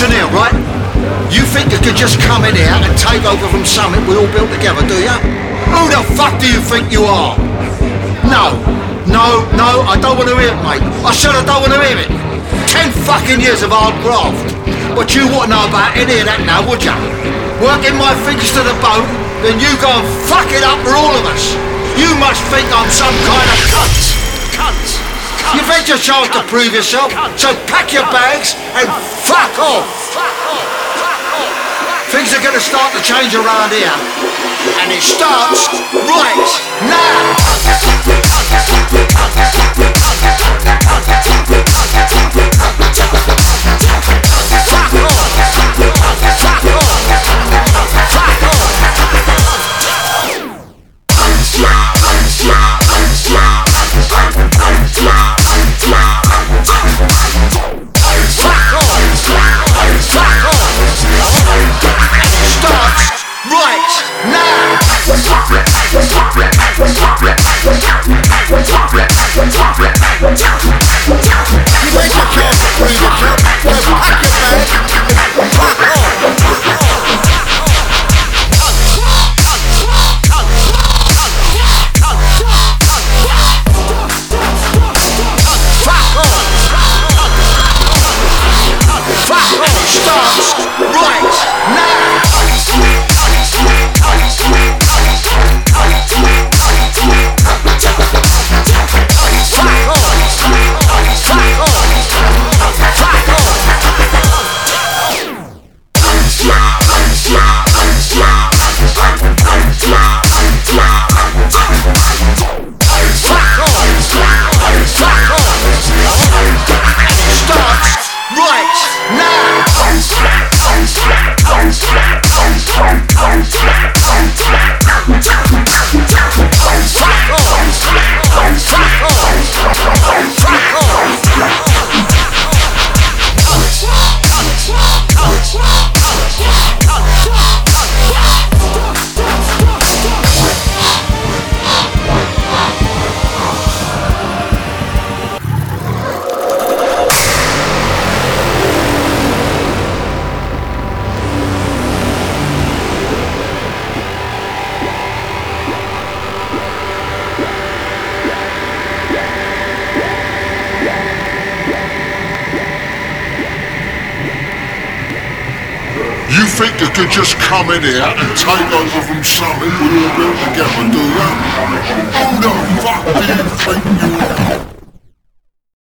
Listen here, right? You think you could just come in here and take over from something we all built together, do ya? Who the fuck do you think you are? No, I don't want to hear it, mate. I said I don't want to hear it. 10 fucking years of hard graft. But you wouldn't know about any of that now, would ya? Working my fingers to the bone, then you go and fuck it up for all of us. You must think I'm some kind of cunt. You've had your chance to prove yourself, so pack your bags and fuck off. Things are going to start to change around here, and it starts right now. Fuck off. Fuck off. Fuck off. You think you could just come in here and take over from something we all built together, do you? Who the fuck do you think you are?